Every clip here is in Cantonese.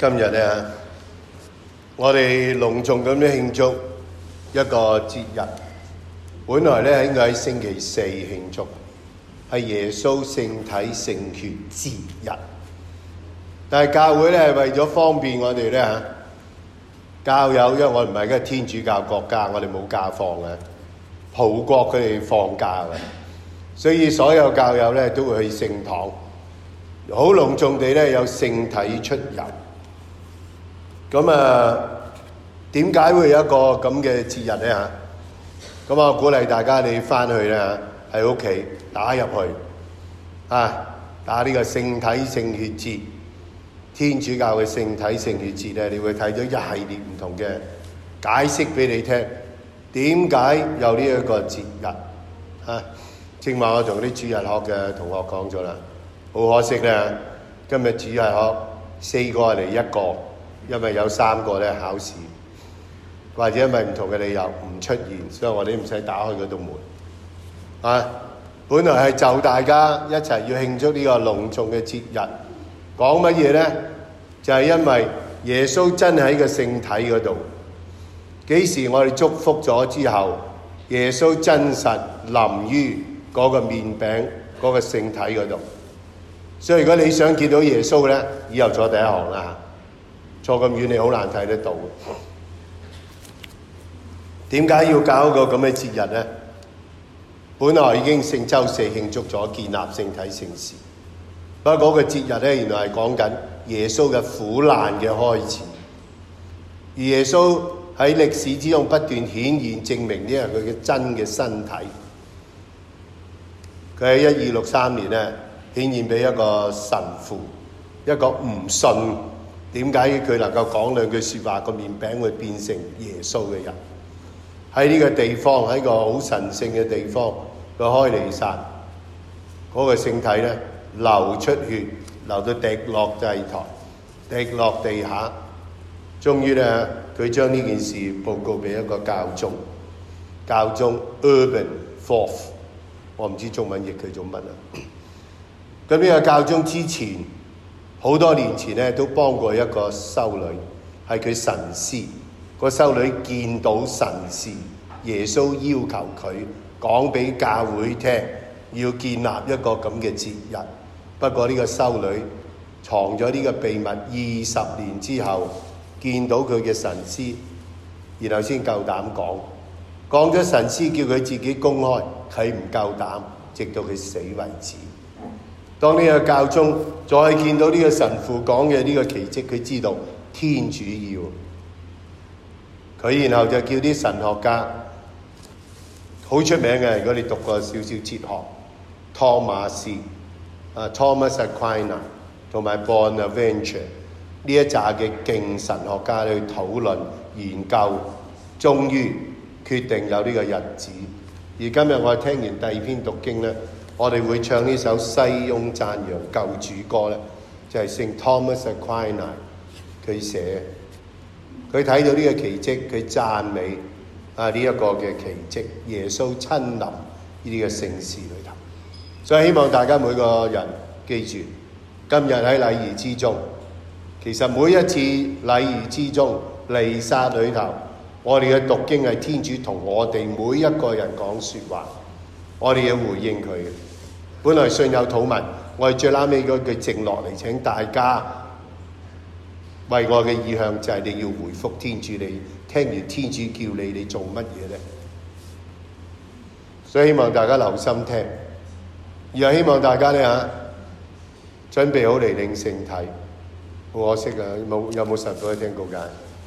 今日咧，我哋隆重咁樣慶祝一個節日。本來咧應該喺星期四慶祝，係耶穌聖體聖血節日。但係教會咧為咗方便我哋咧教友，因為我唔係一個天主教國家，我哋冇假放嘅，葡國佢哋放假嘅，所以所有教友咧都會去聖堂，好隆重地咧有聖體出遊。咁點解會有一個咁嘅節日咧嚇？咁我鼓勵大家你翻去咧喺屋企打入去打呢個聖體聖血節，天主教嘅聖體聖血節咧，你會睇到一系列唔同嘅解釋俾你聽，點解有呢一個節日正話我同啲主日學嘅同學講咗啦，好可惜咧，今日主日學4個嚟1個。因為有3個咧考試，或者因為唔同嘅理由唔出現，所以我哋唔使打開嗰道門。本來係就大家一齊要慶祝呢個隆重嘅節日，講乜嘢呢？就係因為耶穌真係喺個聖體嗰度。幾時我哋祝福咗之後，耶穌真實臨於嗰個麵餅嗰個聖體嗰度。所以如果你想見到耶穌呢，以後坐第一行啦。坐咁遠你好難睇得到。點解要搞一個咁嘅節日呢？本來已經聖週4慶祝咗建立聖體聖事，不過嗰個節日呢，原來係講緊耶穌嘅苦難嘅開始。而耶穌喺歷史之中不斷顯現證明呢係佢嘅真嘅身體。佢喺1263年呢顯現俾一個神父，一個唔信點解佢能夠講兩句説話，個麵餅會變成耶穌嘅人？喺呢個地方，喺個好神聖嘅地方，個開彌撒嗰個聖體咧流出血，流到滴落祭台，滴落地下。終於咧，佢將呢件事報告俾一個教宗，教宗 Urban IV， 我唔知中文譯佢做乜啊。咁呢個教宗之前，好多年前咧都幫過一個修女，係佢神師。個修女見到神事，耶穌要求佢講俾教會聽，要建立一個咁嘅節日。不過呢個修女藏咗呢個秘密20年之後，見到佢嘅神師，然後先夠膽講。講咗神師叫佢自己公開，佢唔夠膽，直到佢死為止。當呢個教宗再見到呢個神父講嘅呢個奇蹟，佢知道天主要佢，然後就叫啲神學家好出名嘅。如果你讀過少少哲學，托馬斯Thomas Aquinas 同埋 Bonaventure 呢一紮嘅勁神學家去討論研究，終於決定有呢個日子。而今日我聽完第2篇讀經呢，我哋會唱呢首西翁讚揚救主歌咧，就係聖 Thomas Aquinas 佢寫，佢睇到呢個奇蹟，佢讚美呢一個嘅奇蹟，耶穌親臨呢啲嘅聖事裏頭。所以希望大家每個人記住，今日喺禮儀之中，其實每一次禮儀之中彌撒裏頭，我哋嘅讀經係天主同我哋每一個人講説話，我哋要回應佢。本來信有禱文，我哋最拉尾嗰句靜落嚟，請大家為我嘅意向就係你要回覆天主，你聽完天主叫你，你做乜嘢呢？所以希望大家留心聽，而又希望大家呢準備好嚟領聖體。好可惜啊，有冇神父去聽告解？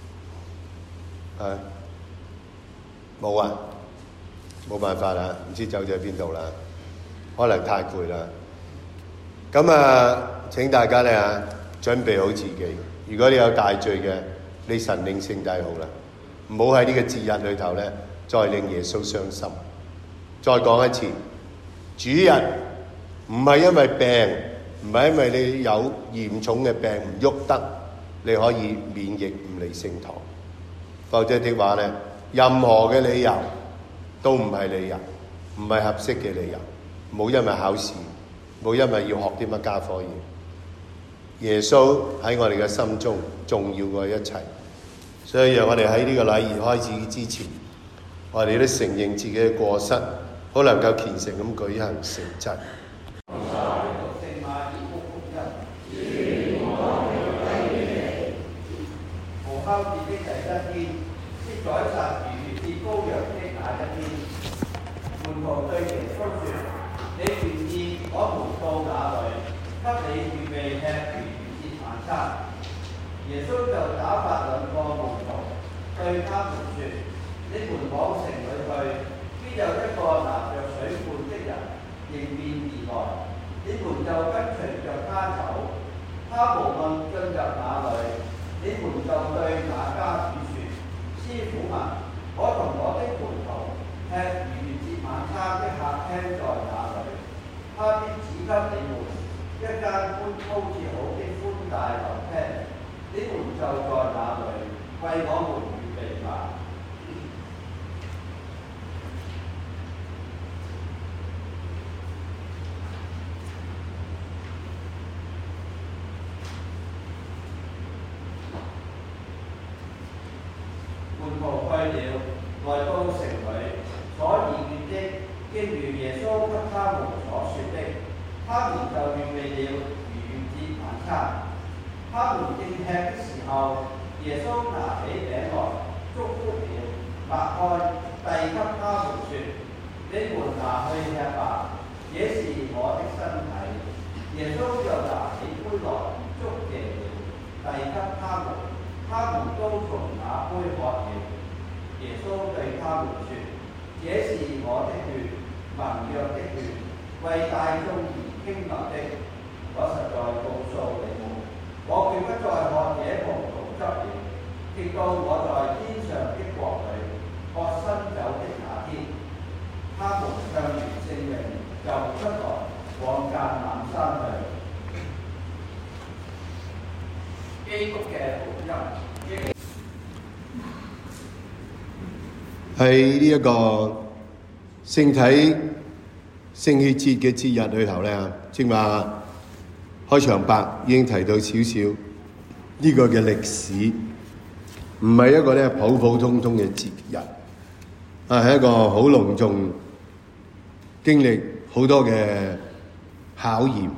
冇啊，冇辦法啦，唔知走咗去邊度啦。可能太攰啦，咁請大家呢準備好自己。如果你有大罪嘅，你神領聖體好啦，唔好喺呢個節日裏頭呢再令耶穌傷心。再講一次，主日唔係因為病，唔係因為你有嚴重嘅病唔喐得，你可以免疫唔嚟聖堂。否則的話呢，任何嘅理由都唔係理由，唔係合適嘅理由。冇因為考試，冇因為要學啲乜家科嘢。 耶穌喺我哋嘅心中重要過一切。所以讓我哋喺呢個禮儀開始之前，我哋都承認自己嘅過失，好能夠虔誠咁舉行聖祭。 烤節的第一天，即宰殺逾越節羔羊的那一天，門徒對耶穌說：你願意我們到哪裏，給你預備吃逾越節晚餐？耶穌就打發兩個門徒對他們說：你們往城裏去，必有一個拿着水罐的人迎面而來，你們就跟隨着他走。他無論進入哪裏，你們就對那家主說：師傅啊，我同我的門徒吃逾越節晚餐的客廳在哪裏？他必指給你們一間鋪置好的寬大樓廳，你們就在那裏為我們預備吧。門徒去了，來到城裏，所預備的，正如耶穌給他們所說的，他們就預備了逾越節晚餐。他們正吃的時候，耶穌拿起餅來，祝福了，擘開，遞給他們說：你們拿去吃吧，這是我的身體。耶穌就拿起杯來，祝謝了，遞給他們。他們都從那杯喝了。耶穌對他們說：這是我的血，盟約的血，為大眾而傾流的。我實在告訴你們，我決不再喝這葡萄汁了，直到我在天上的國裏喝新酒的那天。他們唱完聖詠，就出來往橄欖山去。基督嘅福音。 喺呢一個聖體聖血節嘅節日裏頭咧，正話開場白已經提到少少呢個嘅歷史，唔係一個咧普普通通嘅節日，係一個好隆重，經歷好多嘅考驗。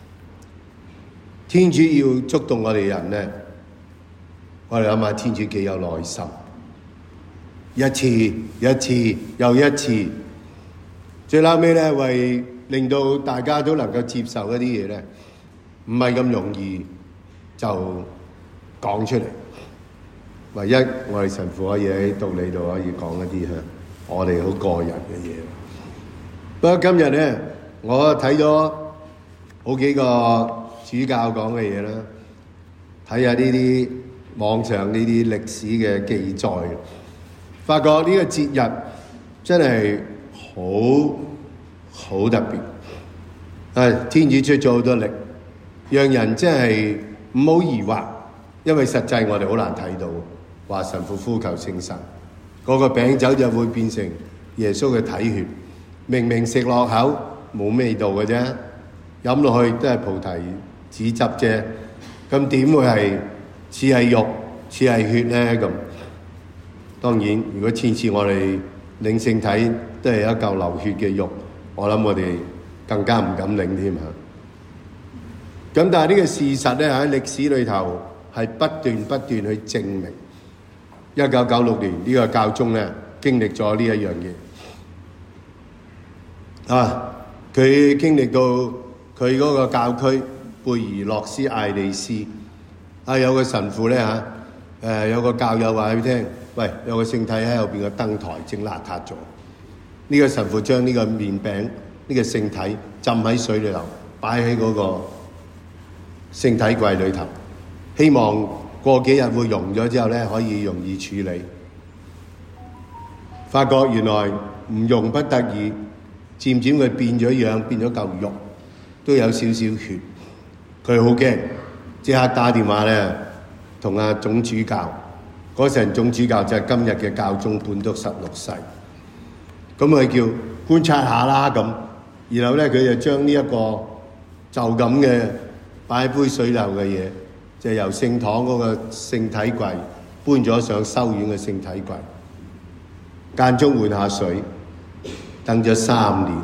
天主要觸動我哋人咧，我哋諗下天主幾有耐心，一次一次又一次，最後尾咧為令到大家都能夠接受一啲嘢咧，唔係咁容易就講出嚟。唯一我哋神父可以喺道理度可以講一啲我哋好個人嘅嘢。不過今日咧，我睇咗好幾個主教講嘅嘢啦，睇下呢啲網上呢啲歷史嘅記載，發覺呢個節日真係好特別。天主出咗好多力，讓人真係唔好疑惑，因為實際我哋好難睇到，話神父呼求聖神，嗰個餅酒就會變成耶穌嘅體血，明明食落口冇味道嘅啫，飲落去都係菩提子汁啫，咁點會係似係肉似係血咧？咁當然，如果次次我哋領聖體都係一嚿流血嘅肉，我諗我哋更加唔敢領添嚇。咁但係呢個事實咧喺歷史裏頭係不斷去證明。1996年呢個教宗咧經歷咗呢一樣嘢，佢經歷到佢嗰個教區貝爾諾斯艾利斯有個神父咧有個教友話俾佢聽，喂，有個聖體喺後邊個燈台整邋遢咗。呢個神父將呢個麵餅呢個聖體浸喺水裏頭，擺喺嗰個聖體櫃裏頭，希望過幾日會溶咗之後咧可以容易處理。發覺原來唔溶不得已，漸漸佢變咗樣，變咗嚿肉，都有少少血。佢好驚，即刻打電話咧同阿總主教，嗰陣總主教就係今日嘅教宗本篤十六世。咁佢叫觀察下啦咁，然後咧佢就將呢一個就咁嘅擺杯水流嘅嘢，就由聖堂嗰個聖體櫃搬咗上修院嘅聖體櫃，間中換下水，等咗3年。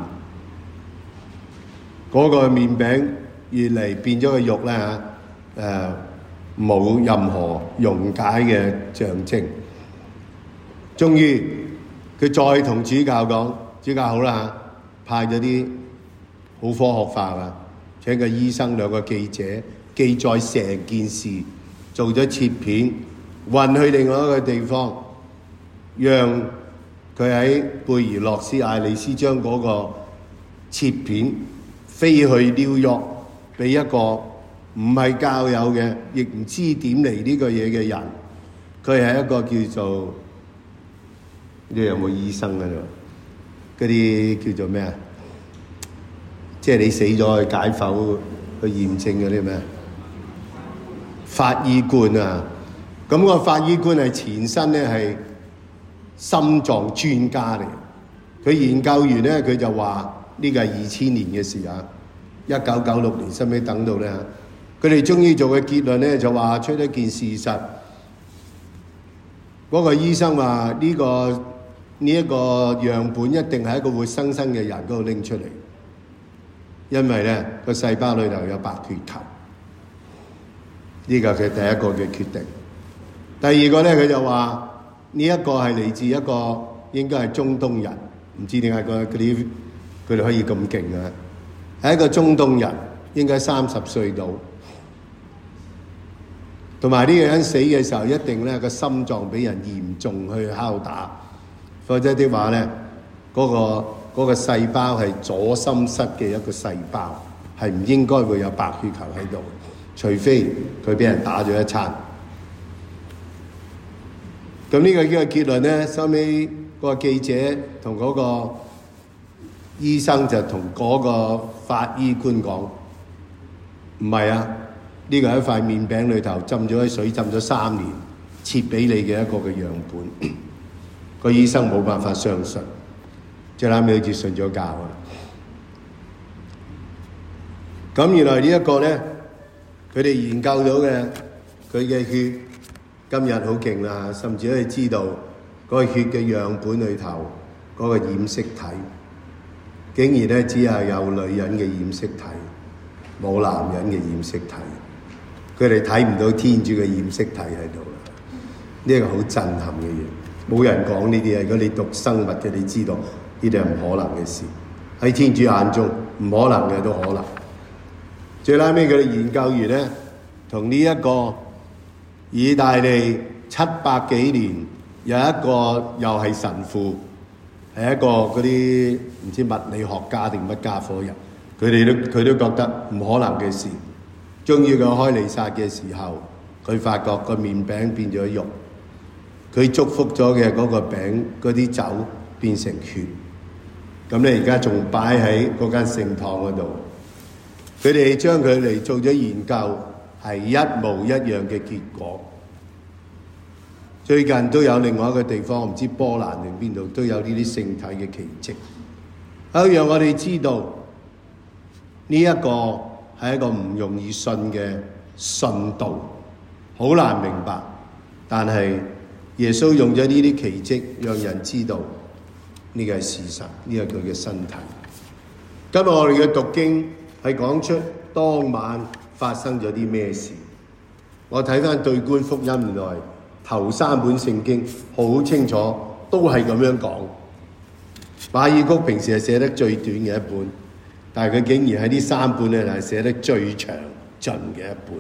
嗰個麵餅越嚟變咗個肉咧冇任何溶解嘅象徵。終於佢再同主教講，主教好啦，派咗啲好科學化㗎，請個醫生2個記者記載成件事，做咗切片，運去另外一個地方，讓佢喺貝爾諾斯艾利斯將嗰個切片飛去紐約，俾一個唔係教友嘅，亦唔知點嚟呢個嘢嘅人。佢係一個叫做，你有冇醫生喺度？嗰啲叫做咩啊？即係你死咗去解剖去驗證嗰啲咩？法醫官啊！咁個法醫官係前身咧係心臟專家嚟。佢研究完咧，佢就話呢個係2000年嘅事啊，1996年收尾等到咧，佢哋終於做嘅結論咧就話出一件事實。嗰個醫生話呢一個樣本一定係一個活生生嘅人嗰度拎出嚟，因為咧個細胞裏頭有白血球。呢個係佢第一個嘅決定。第二個咧，佢就話呢一個係嚟自一個應該係中東人，唔知點解佢哋可以咁勁啊！係一個中東人，應該30歲到，同埋呢個人死嘅時候一定咧個心臟俾人嚴重去敲打，否則的話咧嗰個細胞係左心室嘅一個細胞，係唔應該會有白血球喺度，除非佢俾人打咗一餐。咁呢個結論咧，收尾個記者同嗰個醫生就同嗰個法醫官講：唔係啊，呢個係一塊麵餅裏頭浸咗喺水浸咗3年，切俾你嘅一個嘅樣本。個醫生冇辦法相信，最後尾好似信咗教啊！咁原來呢一個咧，佢哋研究到嘅佢嘅血今日好勁啦，甚至可以知道嗰個血嘅樣本裏頭嗰個染色體，竟然咧只係有女人嘅染色體，冇男人嘅染色體。佢哋睇唔到天主嘅染色體喺度啦，呢個好震撼嘅嘢，冇人講呢啲嘢。如果你讀生物嘅，你知道呢啲係唔可能嘅事，喺天主眼中唔可能嘅都可能。最拉尾佢哋研究完咧，同呢一個意大利700幾年有一個又係神父，係一個嗰啲唔知物理學家定乜家伙人，佢都覺得唔可能嘅事。終於佢開彌撒嘅時候，佢發覺個麵餅變咗肉，佢祝福咗嘅嗰個餅嗰啲酒變成血。咁你而家仲擺喺嗰間聖堂嗰度，佢哋將佢嚟做咗研究，係一模一樣嘅結果。最近都有另外一個地方，唔知波蘭定邊度都有呢啲聖體嘅奇蹟，好讓我哋知道呢一個係一個唔容易信嘅信道，好難明白。但係耶穌用咗呢啲奇蹟，讓人知道呢個係事實，呢個係佢嘅身體。今日我哋嘅讀經係講出當晚發生咗啲咩事。我睇翻對觀福音，原來頭3本聖經好清楚，都係咁樣講。馬爾谷平時係寫得最短嘅一本，但係佢竟然喺呢3本咧係寫得最詳盡嘅一本。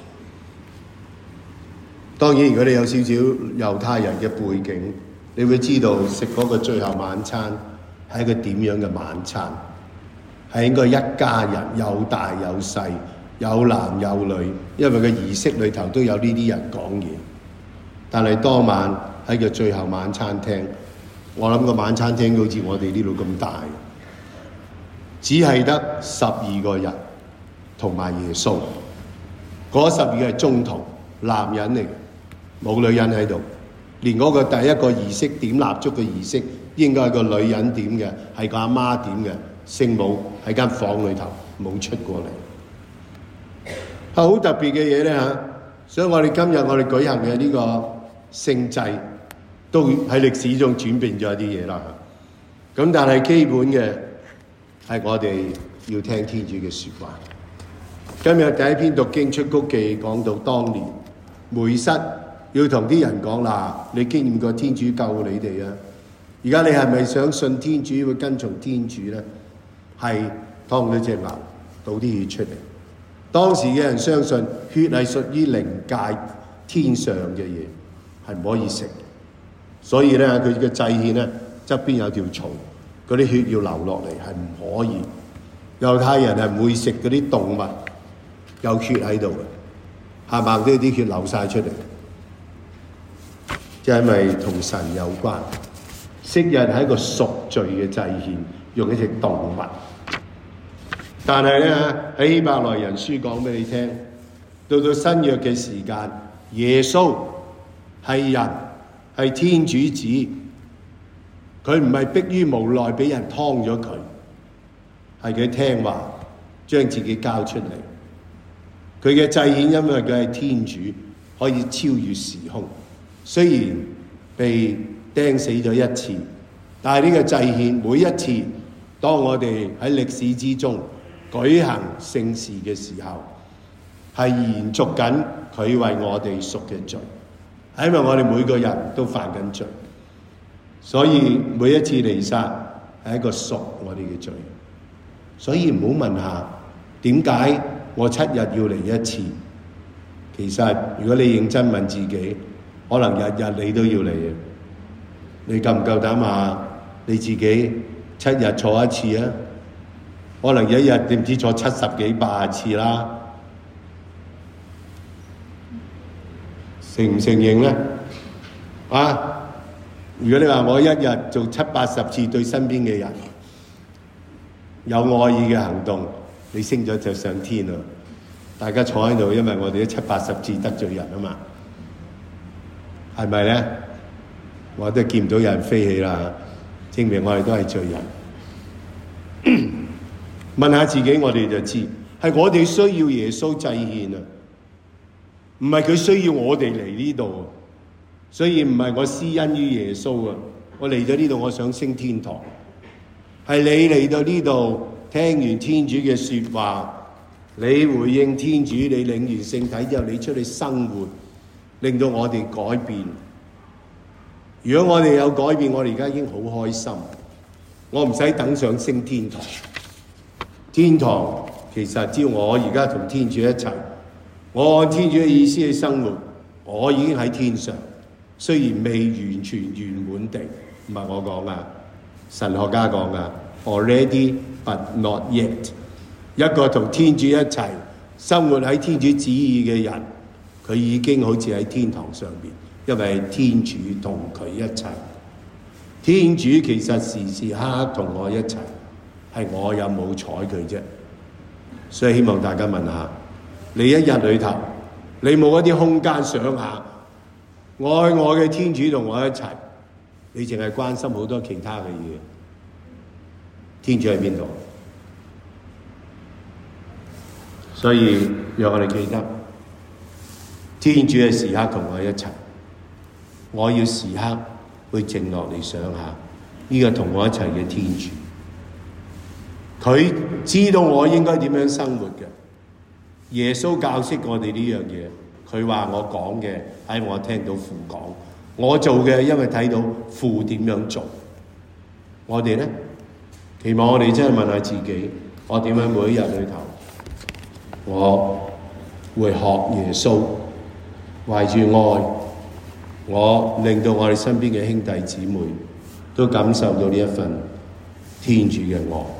當然，如果你有少少猶太人嘅背景，你會知道食嗰個最後晚餐係一個點樣嘅晚餐，係應該一家人有大有細，有男有女，因為個儀式裏頭都有呢啲人講嘢。但係當晚喺個最後晚餐廳，我諗個晚餐廳好似我哋呢度咁大，只係得12個人同埋耶穌。嗰12個係宗徒，男人嚟，冇女人喺度。連嗰個第一個儀式點蠟燭嘅儀式，應該係個女人點嘅，係個阿媽點嘅，聖母喺間房裏頭冇出過嚟。 好特別嘅嘢咧嚇，所以我哋今日我哋舉行嘅呢個聖祭，都喺歷史中轉變咗一啲嘢啦。咁但係基本嘅係我哋要聽天主嘅説話。今日第一篇讀經出谷記講到當年梅瑟要同啲人講啦，你經驗過天主救你哋啊？而家你係咪想信天主會跟從天主咧？係劏咗隻牛，倒啲血出嚟。當時嘅人相信血係屬於靈界天上嘅嘢，係唔可以食。所以咧，佢嘅祭獻咧側邊有條蟲，嗰啲血要流落嚟，係唔可以。猶太人係唔會食嗰啲動物有血喺度嘅，係咪？呢啲血流晒出嚟，就係因為同神有關。昔日係一個贖罪嘅祭獻，用一隻動物。但係咧喺希伯來人書講俾你聽，到新約嘅時間，耶穌係人，係天主子，佢唔係迫於無奈俾人劏咗佢，係佢聽話，將自己交出嚟。佢嘅祭獻因為佢係天主，可以超越時空。雖然被釘死咗一次，但係呢個祭獻每一次，當我哋喺歷史之中舉行聖事嘅時候，係延續緊佢為我哋贖嘅罪，係因為我哋每個人都犯緊罪，所以每一次彌撒係一個贖我哋嘅罪。所以唔好問下點解我7日要嚟一次。其實如果你認真問自己，可能日日你都要嚟嘅。你夠唔夠膽話你自己7日坐一次啊？可能一日你唔知坐70幾80次啦。承唔承認咧？啊！如果你話我一日做70、80次對身邊嘅人有愛意嘅行動，你升咗就上天啦。大家坐喺度，因為我哋都70、80次得罪人啊嘛，係咪咧？我都見唔到有人飛起啦，證明我哋都係罪人。問下自己，我哋就知係我哋需要耶穌祭獻啊，唔係佢需要我哋嚟呢度。所以唔係我施恩於耶穌啊，我嚟咗呢度，我想升天堂。係你嚟到呢度，聽完天主嘅說話，你回應天主，你領完聖體之後，你出去生活，令到我哋改變。如果我哋有改變，我哋而家已經好開心。我唔使等上升天堂。天堂其實只要我而家同天主一齊，我按天主嘅意思去生活，我已經喺天上。雖然未完全圓滿地，唔係我講啊，神學家講啊 ，already but not yet。一個同天主一齊生活喺天主旨意嘅人，佢已經好似喺天堂上邊，因為天主同佢一齊。天主其實時時刻刻同我一齊，係我有冇睬佢啫。所以希望大家問下，你一日裏頭，你冇一啲空間想下，愛我嘅天主同我一齊，你淨係關心好多其他嘅嘢。天主喺邊度？所以讓我哋記得，天主嘅時刻同我一齊。我要時刻去靜落嚟想下，呢個同我一齊嘅天主，佢知道我應該點樣生活嘅。耶穌教識我哋呢樣嘢。佢話我講嘅喺我聽到父講，我做嘅因為睇到父點樣做。我哋咧，期望我哋真係問下自己，我點樣每一日裏頭，我會學耶穌，懷住愛，我令到我哋身邊嘅兄弟姊妹都感受到呢一份天主嘅愛。